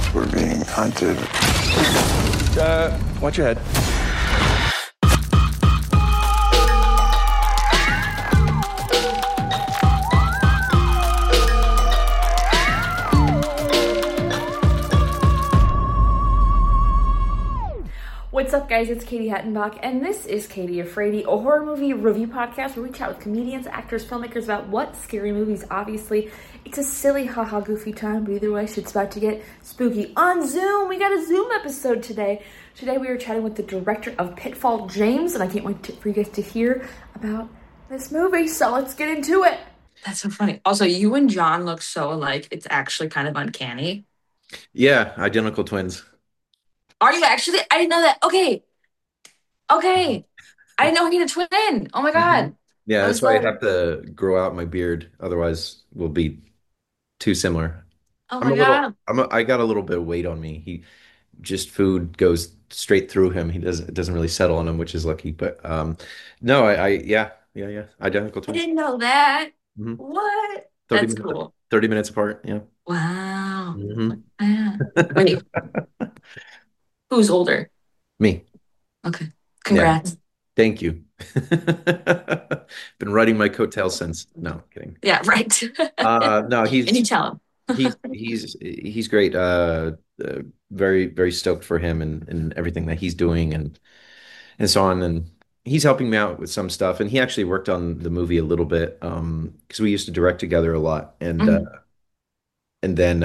We're being hunted. Watch your head. What's up, guys? It's Katie Hattenbach, and this is Katie Afraidy, a horror movie review podcast where we chat with comedians, actors, filmmakers about what scary movies. Obviously, it's a silly, haha, goofy time, but either way, shit's about to get spooky. On Zoom, we got a Zoom episode today. Today, we are chatting with the director of Pitfall, James, and I can't wait for you guys to hear about this movie, so let's get into it. That's so funny. Also, you and John look so alike, it's actually kind of uncanny. Yeah, identical twins. Are you actually? I didn't know that. Okay. I didn't know he had a twin. Oh my God. Yeah, I'm that's why I so- have to grow out my beard. Otherwise, we'll be too similar. Oh I'm my a little, God. I got a little bit of weight on me. Just food goes straight through him. It doesn't really settle on him, which is lucky. But no, yeah, identical I twins. didn't know that. hmm What? 30 That's minutes, cool. 30 minutes apart. Yeah. Wow. hmm Yeah. Wait, who's older? Me. Okay. Yeah. Congrats. Thank you. Been riding my coattails since. No, kidding. Yeah, right. No, And you tell him. he's great. Very very stoked for him and everything that he's doing and so on. And he's helping me out with some stuff. And he actually worked on the movie a little bit because we used to direct together a lot. And then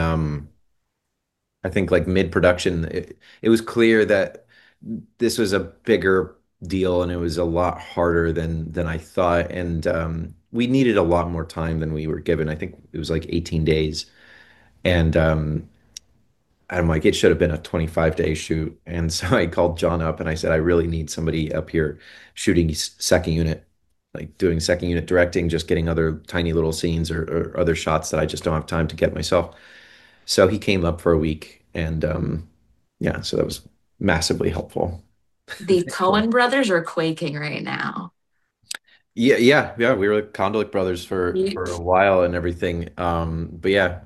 I think like mid-production, it was clear that this was a bigger deal and it was a lot harder than I thought. And we needed a lot more time than we were given. I think it was like 18 days. And I'm like, it should have been a 25-day shoot. And so I called John up and I said, I really need somebody up here shooting second unit, like doing second unit directing, just getting other tiny little scenes or other shots that I just don't have time to get myself. So he came up for a week and yeah, so that was massively helpful. The Coen brothers are quaking right now. Yeah. We were Condolik brothers for a Yeet. while and everything. But yeah,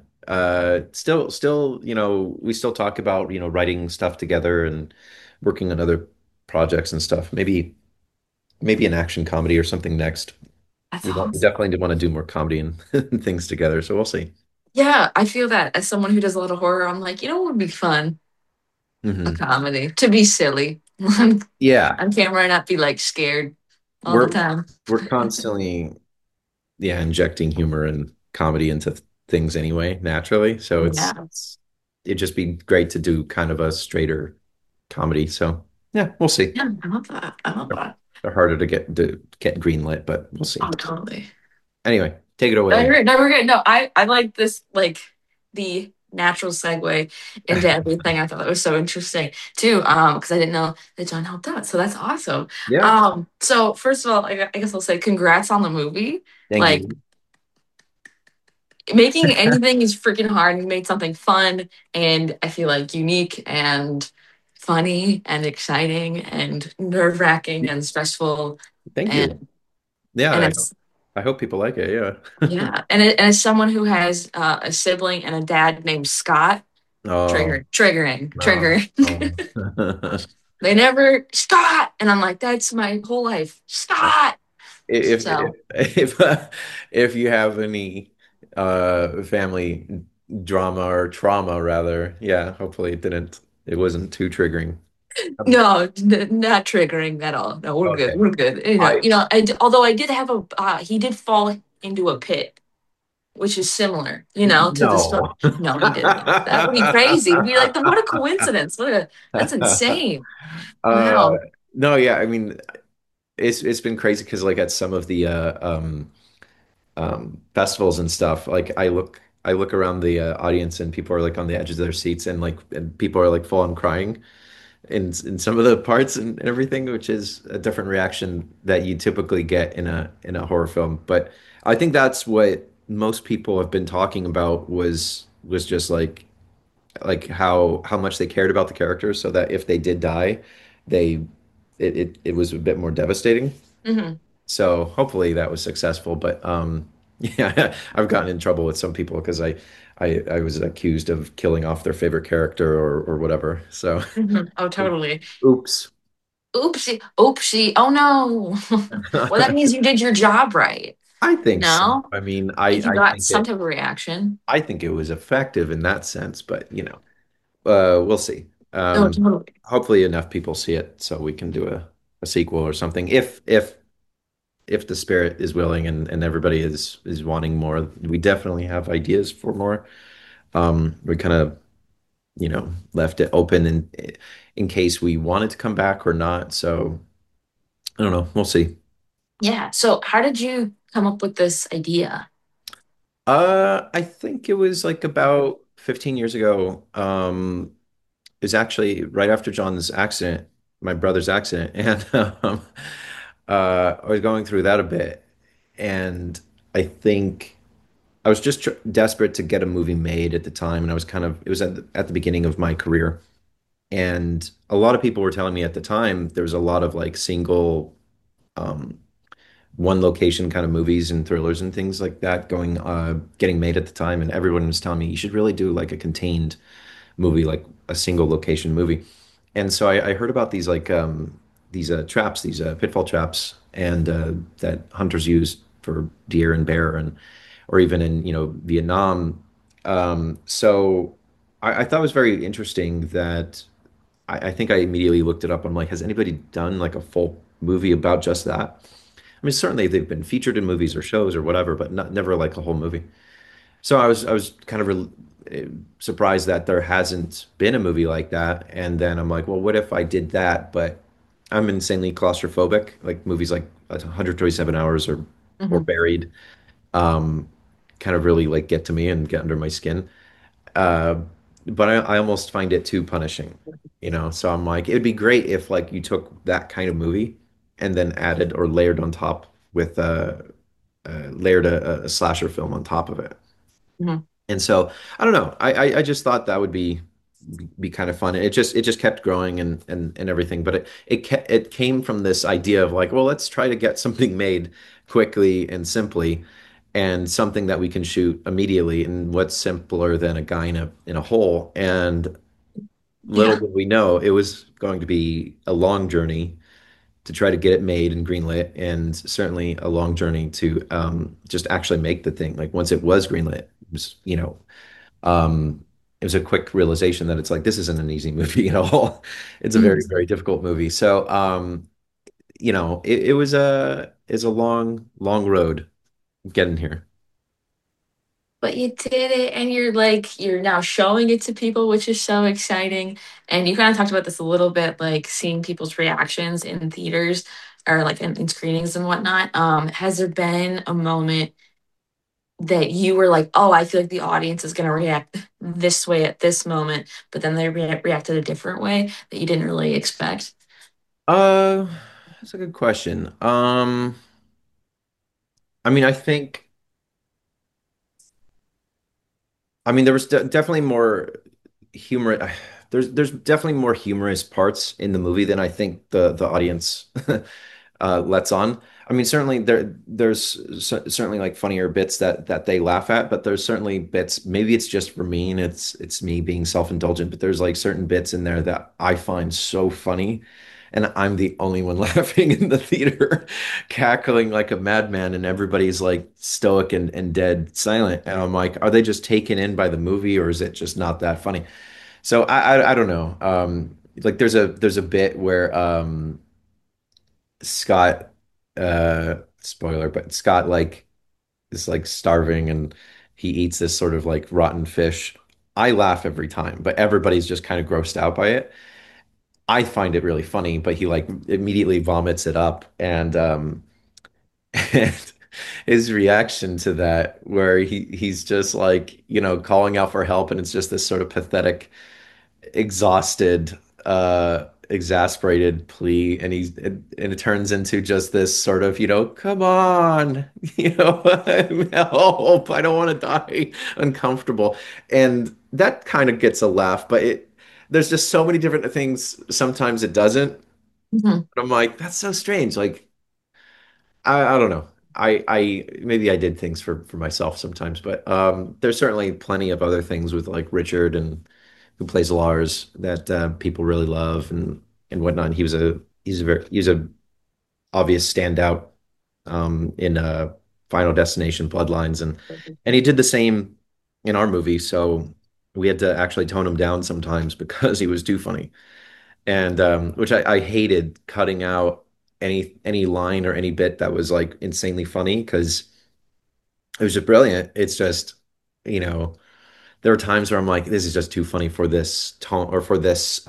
still, we still talk about, writing stuff together and working on other projects and stuff. Maybe an action comedy or something next. That's We awesome. definitely do want to do more comedy and things together. So we'll see. Yeah, I feel that as someone who does a lot of horror, I'm like, what would be fun? A hmm comedy to be silly on Yeah, camera and not be like scared all the we're time. we're constantly injecting humor and comedy into things anyway, naturally. So Yeah. it'd just be great to do kind of a straighter comedy. So yeah, we'll see. Yeah, I love that. I love that. They're harder to get greenlit, but we'll see. Oh, totally. Anyway, take it No, away. you're good. No, we're good. No, I like this, like the natural segue into everything. I thought that was so interesting too, because I didn't know that John helped out. So that's awesome. Yeah, So first of all, I guess I'll say congrats on the movie. thank Like you. making anything is freaking hard. You made something fun and I feel like unique and funny and exciting and nerve-wracking and stressful Thank you. and Yeah, and it's I hope people like it. Yeah. yeah. And as someone who has a sibling and a dad named Scott, Oh, no. triggering. Oh. They never Scott, and I'm like, that's my whole life, Scott. If So if you have any family drama or trauma rather, yeah, hopefully it wasn't too triggering. Um, no, not triggering at all. No, we're good. Okay. We're good. I Although I did have he did fall into a pit, which is similar, to the story. No. No, he didn't. That would be crazy. It'd be like, what a coincidence. That's insane. Uh, Wow. no, yeah, I mean it's been crazy because like at some of the festivals and stuff, like I look around the audience and people are like on the edges of their seats and people are like full on crying in some of the parts and everything, which is a different reaction that you typically get in a horror film. But I think that's what most people have been talking about was just like how much they cared about the characters, so that if they did die, they it was a bit more devastating. hmm So hopefully that was successful. But yeah, I've gotten in trouble with some people because I was accused of killing off their favorite character or whatever. So, Oh, totally. oops. Oopsie, oopsie. Oh no. Well, that means you did your job right. I think so. No? I mean, If you I got think some it type of reaction. I think it was effective in that sense, but we'll see. Oh, totally. Hopefully enough people see it so we can do a sequel or something. If the spirit is willing and everybody is wanting more, we definitely have ideas for more. We kind of, left it open in case we wanted to come back or not. So I don't know. We'll see. Yeah. So, how did you come up with this idea? I think it was like about 15 years ago. It was actually right after John's accident, my brother's accident, and I was going through that a bit, and I think I was just desperate to get a movie made at the time, and I was kind of it was at the beginning of my career, and a lot of people were telling me at the time there was a lot of like single um, one location kind of movies and thrillers and things like that getting made at the time, and everyone was telling me you should really do like a contained movie, like a single location movie. And so I heard about these traps, these pitfall traps, and that hunters use for deer and bear, and or even in Vietnam. So I thought it was very interesting that I think I immediately looked it up. I'm like, has anybody done like a full movie about just that? I mean, certainly they've been featured in movies or shows or whatever, but never like a whole movie. So I was kind of surprised that there hasn't been a movie like that. And then I'm like, well, what if I did that? But I'm insanely claustrophobic. Like movies like 127 Hours or Mhm. Buried, um, kind of really like get to me and get under my skin. Uh, but I almost find it too punishing. So I'm like, it'd be great if like you took that kind of movie and then added or layered on top with layered a slasher film on top of it. Mhm. And so I don't know. I just thought that would be kind of fun. It just kept growing and everything. But it came from this idea of like, well, let's try to get something made quickly and simply, and something that we can shoot immediately. And what's simpler than a guy in a hole? And little Yeah. did we know it was going to be a long journey to try to get it made and greenlit, and certainly a long journey to just actually make the thing. Like once it was greenlit, it was. It was a quick realization that it's like this isn't an easy movie at all. It's a Mhm. very, very difficult movie. So, it was a long, long road getting here. But you did it, and you're now showing it to people, which is so exciting. And you kind of talked about this a little bit, like seeing people's reactions in theaters or like in screenings and whatnot. Has there been a moment that you were like, oh, I feel like the audience is going to react this way at this moment, but then they reacted a different way that you didn't really expect? Uh, that's a good question. I mean, there was definitely more humor. There's definitely more humorous parts in the movie than I think the audience lets on. I mean, certainly there's certainly like funnier bits that they laugh at, but there's certainly bits. Maybe it's just for me and it's me being self-indulgent, but there's like certain bits in there that I find so funny, and I'm the only one laughing in the theater, cackling like a madman, and everybody's like stoic and dead silent. And I'm like, are they just taken in by the movie, or is it just not that funny? So I don't know. Like there's a bit where Scott, spoiler, but Scott like is like starving and he eats this sort of like rotten fish. I laugh every time, but everybody's just kind of grossed out by it. I find it really funny, but he like immediately vomits it up, and his reaction to that, where he's just like, calling out for help, and it's just this sort of pathetic exhausted, exasperated plea, and it turns into just this sort of, come on, help, I don't want to die, uncomfortable, and that kind of gets a laugh, but there's just so many different things. Sometimes it doesn't. Mhm. I'm like, that's so strange. Like, I don't know. I maybe I did things for myself sometimes, but there's certainly plenty of other things with like Richard and who plays Lars that people really love and whatnot. He was a obvious standout in Final Destination Bloodlines, and he did the same in our movie. So we had to actually tone him down sometimes because he was too funny, and which I hated cutting out any line or any bit that was like insanely funny because it was just brilliant. It's just, you know, there are times where I'm like, this is just too funny for this tone or for this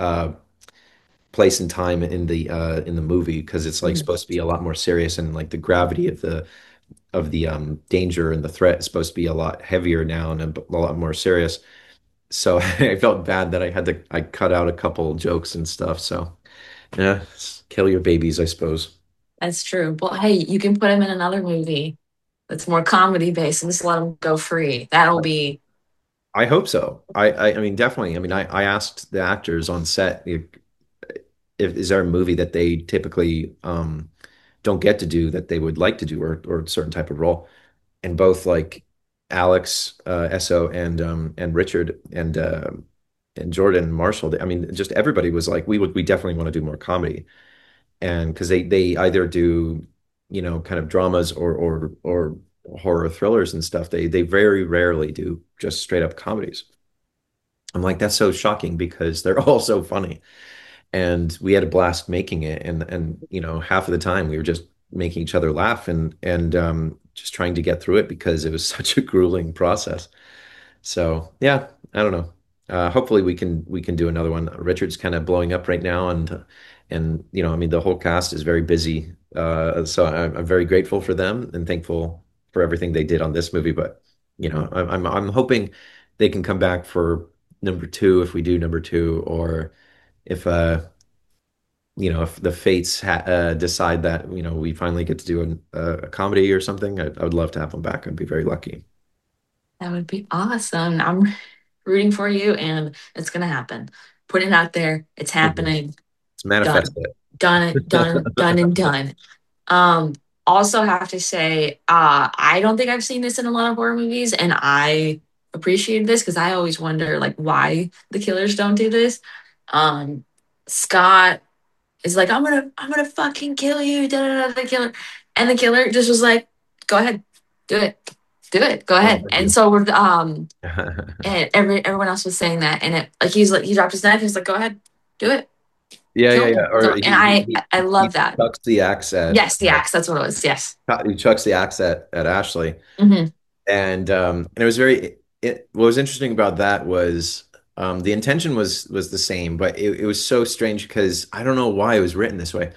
place and time in the movie because it's like Mhm. supposed to be a lot more serious and like the gravity of the danger and the threat is supposed to be a lot heavier now and a lot more serious. So I felt bad that I cut out a couple jokes and stuff. So yeah, kill your babies, I suppose. That's true. Well, hey, you can put him in another movie that's more comedy based and just let him go free. That'll be I hope so. I mean, definitely. I mean, I asked the actors on set if is there a movie that they typically don't get to do that they would like to do or a certain type of role. And both like Alex Esso and Richard and Jordan Marshall, I mean, just everybody was like, we definitely want to do more comedy. And because they either do, you know, kind of dramas or horror thrillers and stuff. They very rarely do just straight up comedies. I'm like, that's so shocking because they're all so funny. And we had a blast making it. And you know, half of the time we were just making each other laugh and just trying to get through it because it was such a grueling process. So yeah, I don't know. Hopefully we can do another one. Richard's kind of blowing up right now, and you know, I mean, the whole cast is very busy. So I'm very grateful for them and thankful for everything they did on this movie. But you know, I'm hoping they can come back for number two if we do number two, or if you know, if the fates decide that you know we finally get to do a comedy or something, I would love to have them back. I'd be very lucky. that would be awesome. I'm rooting for you and it's gonna happen. Put it out there. It's Mhm. happening. Let's manifest Done. Done and done. Um, Also have to say, I don't think I've seen this in a lot of horror movies, and I appreciated this because I always wonder like why the killers don't do this. Um, Scott is like, I'm gonna fucking kill you, da da da, the killer, and the killer just was like, go ahead, do it, do it, go Oh, ahead. thank And you. so and everyone else was saying that, and it like he dropped his knife, he's like, go ahead, do it, Yeah, yeah, kill yeah. him. Or So, and I love he that. chucks the axe at Yes, the axe. That's what it was. Yes. he chucks the axe at Ashley, Hmm. and it was very what was interesting about that was the intention was the same, but it was so strange because I don't know why it was written this way.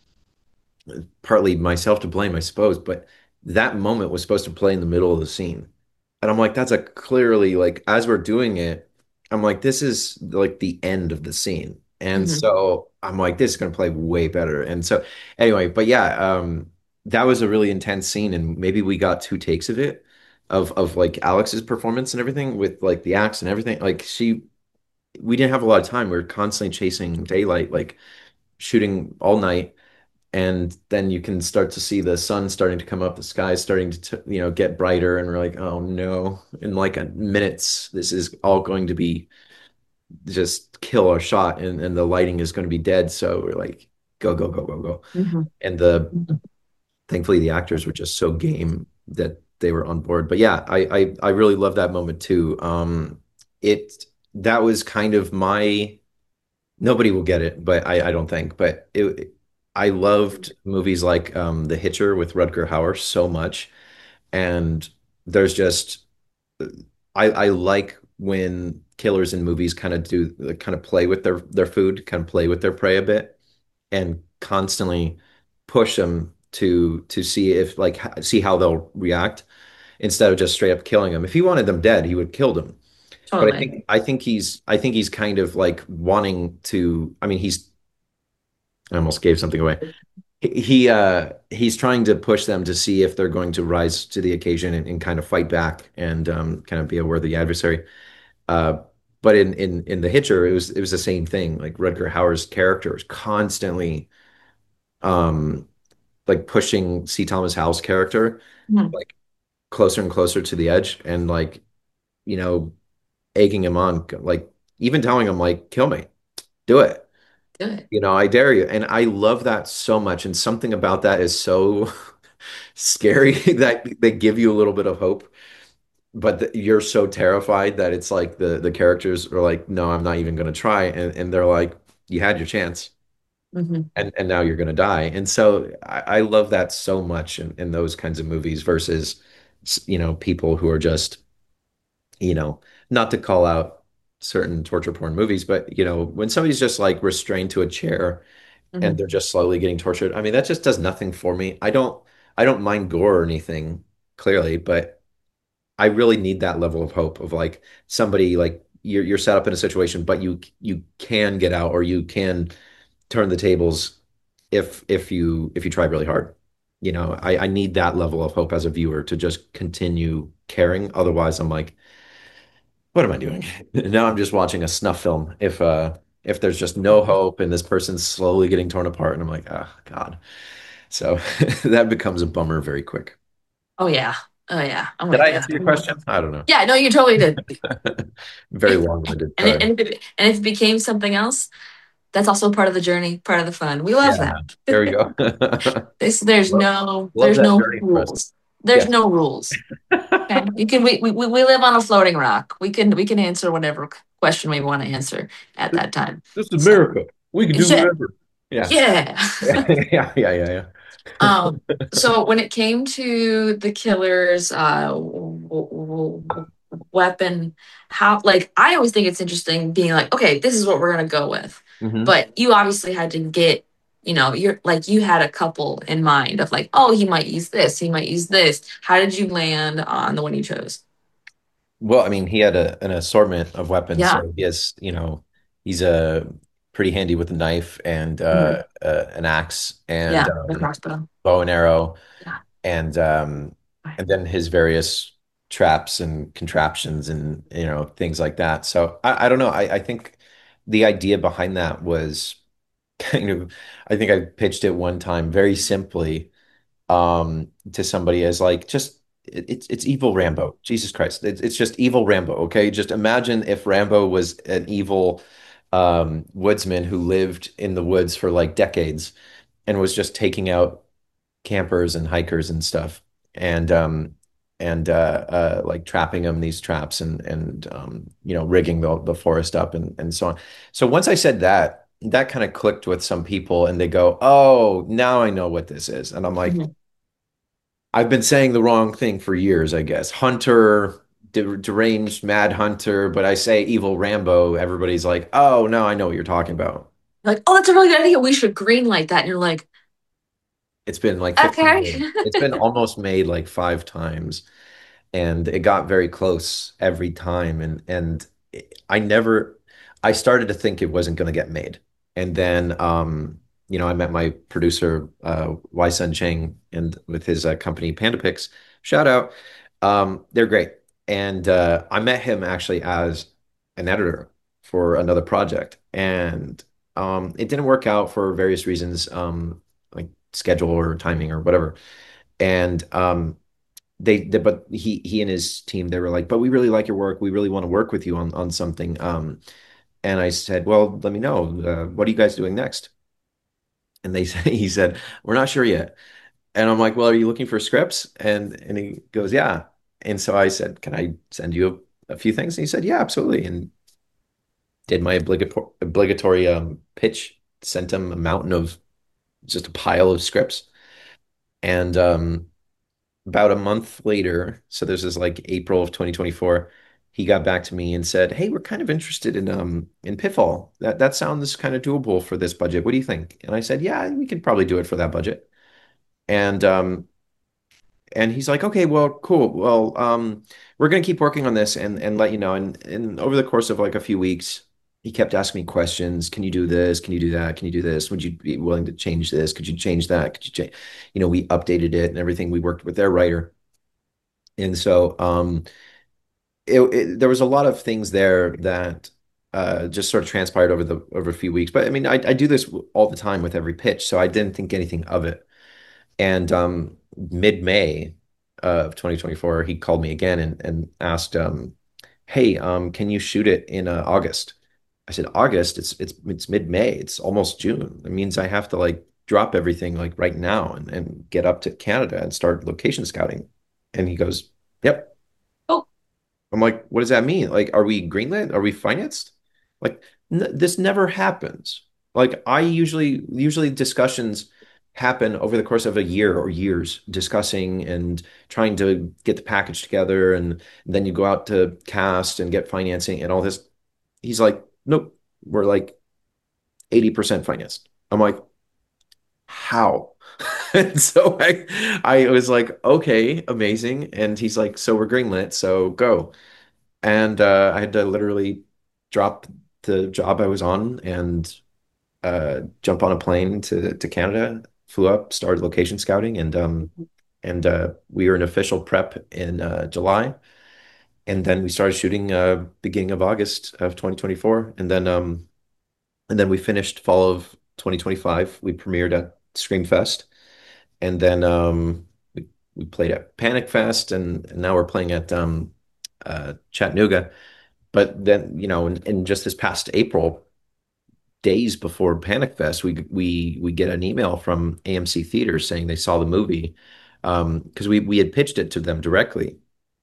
Partly myself to blame, I suppose, but that moment was supposed to play in the middle of the scene. And I'm like, that's a clearly like as we're doing it, I'm like, this is like the end of the scene. And Hmm. so I'm like, this is gonna play way better. And so anyway, but yeah, that was a really intense scene, and maybe we got two takes of it, of like Alex's performance and everything with like the axe and everything. Like we didn't have a lot of time. We were constantly chasing daylight, like shooting all night and then you can start to see the sun starting to come up, the sky starting to, you know, get brighter, and we're like, oh no, in like a minutes, this is all going to be just kill our shot, and the lighting is going to be dead. So we're like, go, go, go, go, go. Hmm. And the thankfully the actors were just so game that they were on board. But yeah, I really love that moment too. It that was kind of my nobody will get it, but I don't think. But I loved movies like The Hitcher with Rutger Hauer so much, and there's just I like when killers in movies kind of do kind of play with their food, kind of play with their prey a bit, and constantly push them to see if like see how they'll react instead of just straight up killing them. If he wanted them dead, he would kill them. But Totally. I think he's kind of like wanting to. I mean, I almost gave something away. He's trying to push them to see if they're going to rise to the occasion and kind of fight back and kind of be a worthy adversary. Uh, but in The Hitcher, it was the same thing. Like Rutger Hauer's character is constantly um like pushing C. Thomas Howell's character Mhm. like closer and closer to the edge and like, you know, egging him on, like even telling him like, kill me, do it. Good. I dare you. And I love that so much. And something about that is so scary that they give you a little bit of hope, but you're so terrified that it's like the characters are like, no, I'm not even going to try. And they're like, you had your chance Hmm. and now you're going to die. And so I love that so much in those kinds of movies versus, people who are just, you know, not to call out certain torture porn movies, but, when somebody's just like restrained to a chair and Hmm. they're just slowly getting tortured. I mean, that just does nothing for me. I don't mind gore or anything, clearly, but I really need that level of hope of like somebody like you're set up in a situation, but you can get out or you can turn the tables if you try really hard. I need that level of hope as a viewer to just continue caring. Otherwise, I'm like, what am I doing? Now I'm just watching a snuff film. If there's just no hope and this person's slowly getting torn apart, and I'm like, oh God. So that becomes a bummer very quick. Oh yeah. Oh yeah. I'm Did with I you. answer your question? I don't know. Yeah, no, you totally did. Very long-winded. And Sorry. and if it became something else, that's also part of the journey, part of the fun. We love Yeah, that. there we go. Love, love There's that no journey for us. rules. There's Yes. no rules. Okay. You can we live on a floating rock. We can answer whatever question we want to answer at This that time. this is So America. We can do yeah. whatever. Yeah. Yeah. Yeah, yeah, yeah, Um, so when it came to the killer's weapon, how like I always think it's interesting being like, okay, this is what we're gonna go with. yeah. But you obviously had to get, you're like you had a couple in mind of like, oh, he might use this, he might use this. How did you land on the one you chose? Well, I mean, he had an assortment of weapons, Yeah. so he's pretty handy with a knife and Mhm. an axe and Yeah, the crossbow. bow and arrow, Yeah. and Right. and then his various traps and contraptions and things like that. So I don't know. I think the idea behind that was kind of I think I pitched it one time very simply to somebody as like just it's evil Rambo. Jesus Christ. It's just evil Rambo, okay? Just imagine if Rambo was an evil woodsman who lived in the woods for like decades and was just taking out campers and hikers and stuff and like trapping them in these traps and rigging the forest up and so on. So once I said that, that kind of clicked with some people and they go, "Oh, now I know what this is." And I'm like, Mhm. I've been saying the wrong thing for years, I guess. Hunter, deranged mad hunter, but I say evil Rambo, everybody's like, "Oh, no, I know what you're talking about." Like, oh, that's a really good idea. We should green light that. And you're like, It's been like 15 okay. years. It's been almost made like 5 times. And it got very close every time and I started to think it wasn't going to get made, and then I met my producer Wai-Sun Chang and with his company Panda Pix, shout out. They're great, and I met him actually as an editor for another project, and it didn't work out for various reasons, like schedule or timing or whatever, and but he and his team, they were like, but we really like your work, we really want to work with you on something, and I said, well, let me know, what are you guys doing next? And he said, we're not sure yet. And I'm like, well, are you looking for scripts? And he goes, yeah. And so I said, can I send you a few things? And he said, yeah, absolutely. And did my obligatory pitch, sent him a mountain of just a pile of scripts. And about a month later, so this is like April of 2024, he got back to me and said, "Hey, we're kind of interested in Pitfall. That sounds kind of doable for this budget. What do you think?" And I said, "Yeah, we could probably do it for that budget." And he's like, "Okay, well, cool. Well, we're gonna keep working on this and let you know." And over the course of like a few weeks, he kept asking me questions. Can you do this? Can you do that? Can you do this? Would you be willing to change this? Could you change that? Could you change? We updated it and everything. We worked with their writer. And so there was a lot of things there that just sort of transpired over a few weeks. But I mean, I do this all the time with every pitch, so I didn't think anything of it. And mid-May of 2024, he called me again and asked, "Hey, can you shoot it in August?" I said, "August? It's mid-May. It's almost June. It means I have to like drop everything like right now and get up to Canada and start location scouting." And he goes, "Yep." Oh, I'm like, "What does that mean? Like, are we greenlit? Are we financed?" Like, n this never happens. Like, I usually discussions happen over the course of a year or years, discussing and trying to get the package together, and then you go out to cast and get financing and all this. He's like, "Nope, we're like 80% financed." I'm like, "How?" And so I was like, "Okay, amazing." And he's like, "So we're greenlit, so go." And I had to literally drop the job I was on and jump on a plane to Canada, flew up, started location scouting, and we were in official prep in July, and then we started shooting beginning of August of 2024, and then we finished fall of 2025. We premiered at Screamfest, and then we played at Panic Fest, and now we're playing at Chattanooga. But then, in just this past April, days before Panic Fest, we get an email from AMC Theaters saying they saw the movie, because we had pitched it to them directly.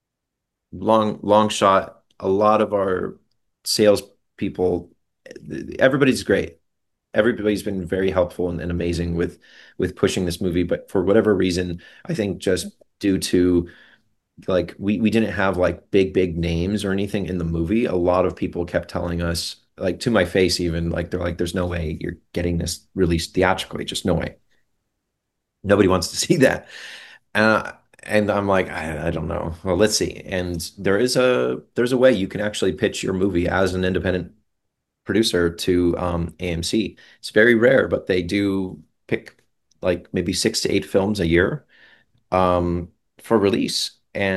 Long shot. A lot of our sales people, everybody's great. Everybody's been very helpful and amazing with pushing this movie, but for whatever reason, I think just due to like we didn't have like big names or anything in the movie. A lot of people kept telling us, like to my face even, like they're like, "There's no way you're getting this released theatrically, just no way. Nobody wants to see that." uh, and I'm like, I don't know, well, let's see. And there's a way you can actually pitch your movie as an independent producer to AMC. It's very rare, but they do pick like maybe 6 to 8 films a year um, for release.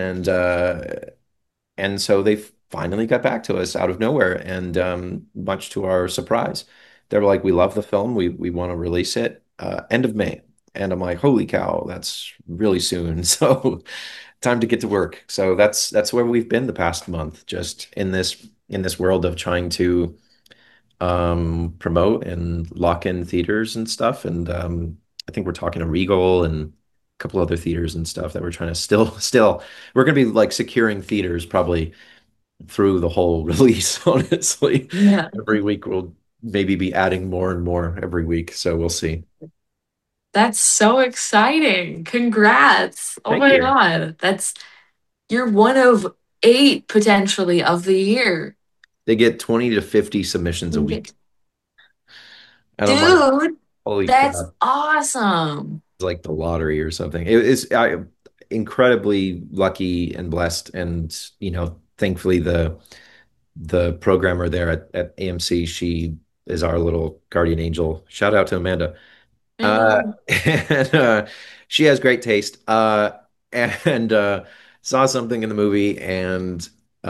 And so they finally got back to us out of nowhere, and much to our surprise, they were like, "We love the film. We want to release it end of May." And I'm like, "Holy cow, that's really soon." So time to get to work. So that's where we've been the past month, just in this world of trying to promote and lock in theaters and stuff. And I think we're talking to Regal and a couple other theaters and stuff that we're trying to still we're going to be like securing theaters probably through the whole release, honestly. yeah. Every week we'll maybe be adding more and more every week. So we'll see. That's so exciting. Congrats. Oh Thank my you. God. You're one of eight potentially of the year. They get 20 to 50 submissions a week. And I'm like, Dude, holy that's crap. awesome. It's like the lottery or something. It is incredibly lucky and blessed. And, thankfully the programmer there at AMC, she is our little guardian angel. Shout out to Amanda. I Uh, know. and she has great taste. And saw something in the movie, and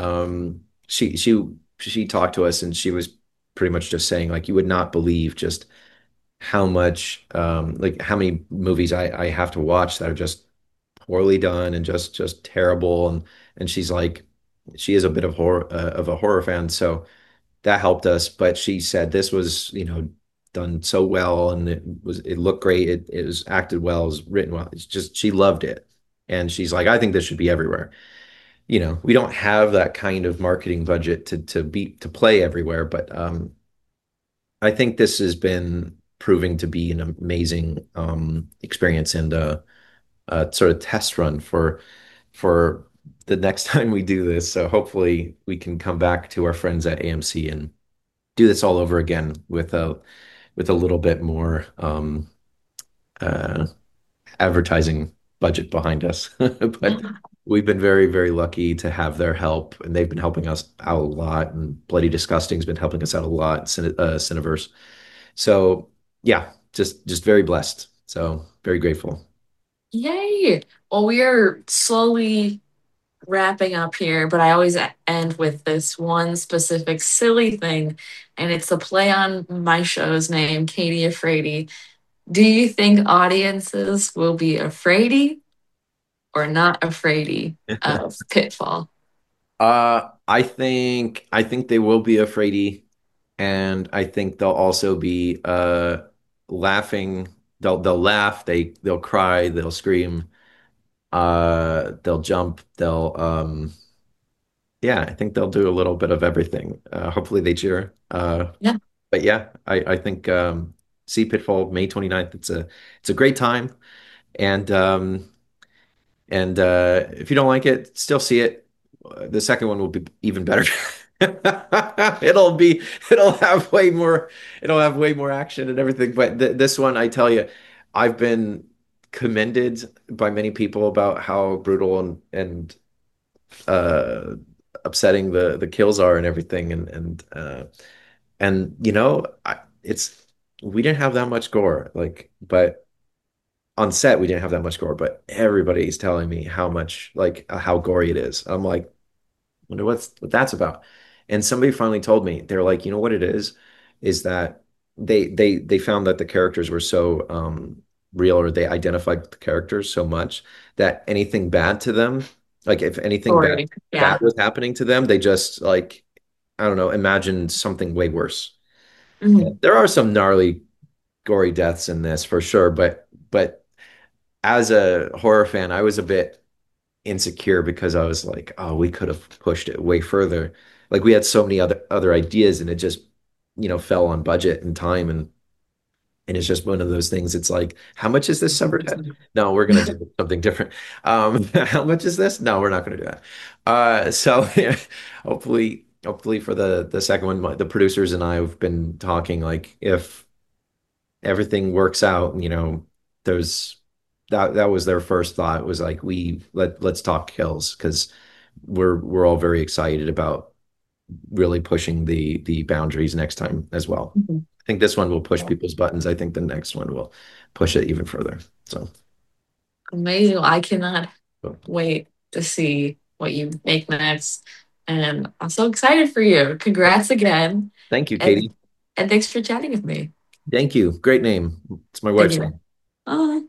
she talked to us, and she was pretty much just saying like, you would not believe just how much like how many movies I have to watch that are just poorly done and just terrible. And she's like, she is a bit of a horror fan, so that helped us. But she said this was, done so well, and it looked great. It was acted well, it was written well. It's just she loved it. And she's like, I think this should be everywhere. We don't have that kind of marketing budget to play everywhere, but I think this has been proving to be an amazing experience, and a sort of test run for the next time we do this. So hopefully we can come back to our friends at AMC and do this all over again with a little bit more uh, advertising budget behind us. But we've been very, very lucky to have their help, and they've been helping us out a lot. And Bloody Disgusting's been helping us out a lot, Cineverse. So yeah, just very blessed. So very grateful. Yay. Well, we are slowly wrapping up here, but I always end with this one specific silly thing, and it's a play on my show's name, Katie Afraidy. Do you think audiences will be afraidy or not afraidy of Pitfall? I think they will be afraidy, and I think they'll also be laughing. They'll laugh, they'll cry, they'll scream, they'll jump, they'll yeah, I think they'll do a little bit of everything. Hopefully they cheer. Yeah. But yeah, I think see Pitfall May 29th. It's a great time. And if you don't like it, still see it. The second one will be even better. It'll be it'll have way more it'll have way more action and everything. But th this one, I tell you, I've been commended by many people about how brutal and uh upsetting the kills are and everything. And it's we didn't have that much gore, like, but on set we didn't have that much gore, but everybody's telling me how much, like, how gory it is. I'm like, wonder what that's about. And somebody finally told me, they're like, you know what it is that they found that the characters were so real, or they identified with the characters so much that anything bad to them, like if anything bad Story. bad Yeah. was happening to them, they just, like, I don't know, imagine something way worse. Mhm. There are some gnarly gory deaths in this for sure, but as a horror fan, I was a bit insecure because I was like, oh, we could have pushed it way further. Like, we had so many other ideas, and it just, fell on budget and time, and it's just one of those things. It's like, how much is this severed head? No, we're gonna do something different. How much is this? No, we're not gonna do that. So yeah, hopefully for the second one, the producers and I have been talking, like, if everything works out, there's that was their first thought, was like, let's talk kills, because we're all very excited about really pushing the boundaries next time as well. Mhm. I think this one will push people's buttons. I think the next one will push it even further. So, Amazing. Well, I cannot so wait to see what you make next. And I'm so excited for you. Congrats again. thank you, And Katie. and thanks for chatting with me. Thank you. Great name. It's my Thank wife's you. name. Oh,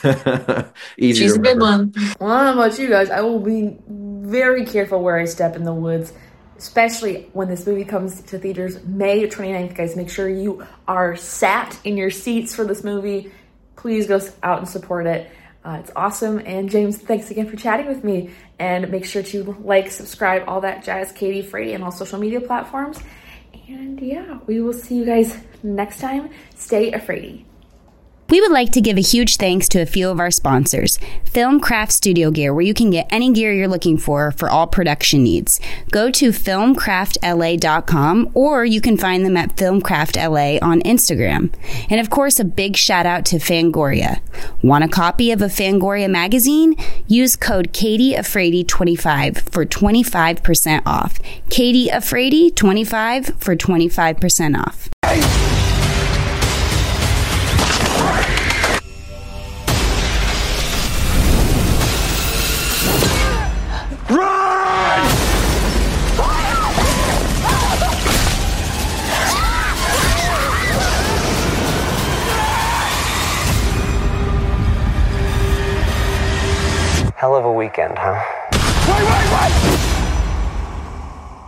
Easy to she's a good remember. one. Well, I don't know about you guys. I will be very careful where I step in the woods, especially when this movie comes to theaters May 29th, guys. Make sure you are sat in your seats for this movie. Please go out and support it. It's awesome. And James, thanks again for chatting with me. And make sure to like, subscribe, all that jazz, Katie Frady, and all social media platforms. And yeah, we will see you guys next time. Stay afraidy. We would like to give a huge thanks to a few of our sponsors. Filmcraft Studio Gear, where you can get any gear you're looking for all production needs. Go to filmcraftla.com, or you can find them at filmcraftla on Instagram. And of course, a big shout out to Fangoria. Want a copy of a Fangoria magazine? Use code KatieAfraidy25 for 25% off. KatieAfraidy25 for 25% off. Hell of a weekend, huh? Wait!